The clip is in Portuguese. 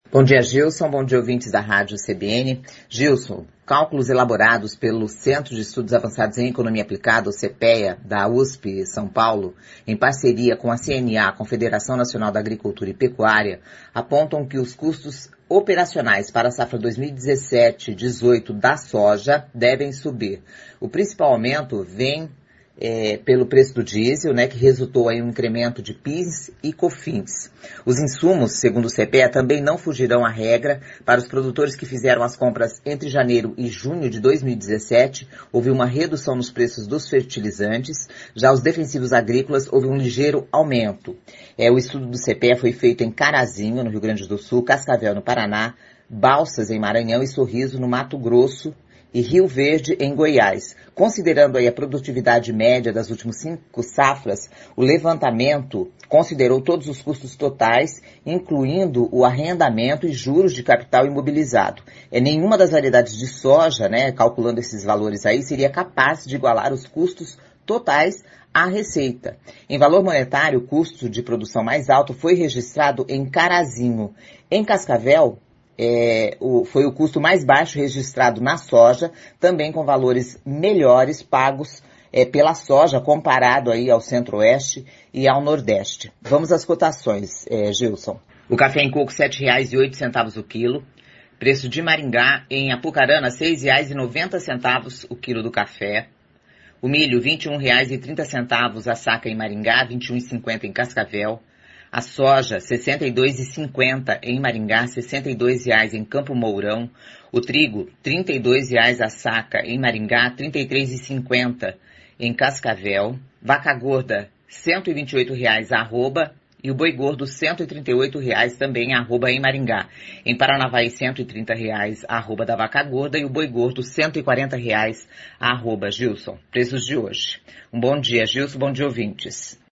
Bom dia, Gilson. Bom dia, ouvintes da Rádio CBN. Gilson, cálculos elaborados pelo Centro de Estudos Avançados em Economia Aplicada, o CEPEA, da USP São Paulo, em parceria com a CNA, Confederação Nacional da Agricultura e Pecuária, apontam que os custos operacionais para a safra 2017-18 da soja devem subir. O principal aumento vem pelo preço do diesel, que resultou em um incremento de PIS e COFINS. Os insumos, segundo o CEPEA, também não fugirão à regra. Para os produtores que fizeram as compras entre janeiro e junho de 2017, houve uma redução nos preços dos fertilizantes. Já os defensivos agrícolas, houve um ligeiro aumento. O estudo do CEPEA foi feito em Carazinho, no Rio Grande do Sul, Cascavel, no Paraná, Balsas, em Maranhão e Sorriso, no Mato Grosso, e Rio Verde, em Goiás. Considerando aí a produtividade média das últimas 5 safras, o levantamento considerou todos os custos totais, incluindo o arrendamento e juros de capital imobilizado. Nenhuma das variedades de soja, calculando esses valores aí, seria capaz de igualar os custos totais à receita. Em valor monetário, o custo de produção mais alto foi registrado em Carazinho. Em Cascavel, foi o custo mais baixo registrado na soja, também com valores melhores pagos pela soja, comparado aí ao Centro-Oeste e ao Nordeste. Vamos às cotações, Gilson. O café em coco, R$ 7,08 o quilo. Preço de Maringá, em Apucarana, R$ 6,90 o quilo do café. O milho, R$ 21,30 a saca em Maringá, R$ 21,50 em Cascavel. A soja, R$ 62,50 em Maringá, R$ 62,00 em Campo Mourão. O trigo, R$ 32,00 a saca em Maringá, R$ 33,50 em Cascavel. Vaca gorda, R$ 128,00 a arroba. E o boi gordo, R$ 138,00 também a arroba em Maringá. Em Paranavaí, R$ 130,00 a arroba da vaca gorda e o boi gordo, R$ 140,00 a arroba. Gilson, preços de hoje. Um bom dia, Gilson, bom dia, ouvintes.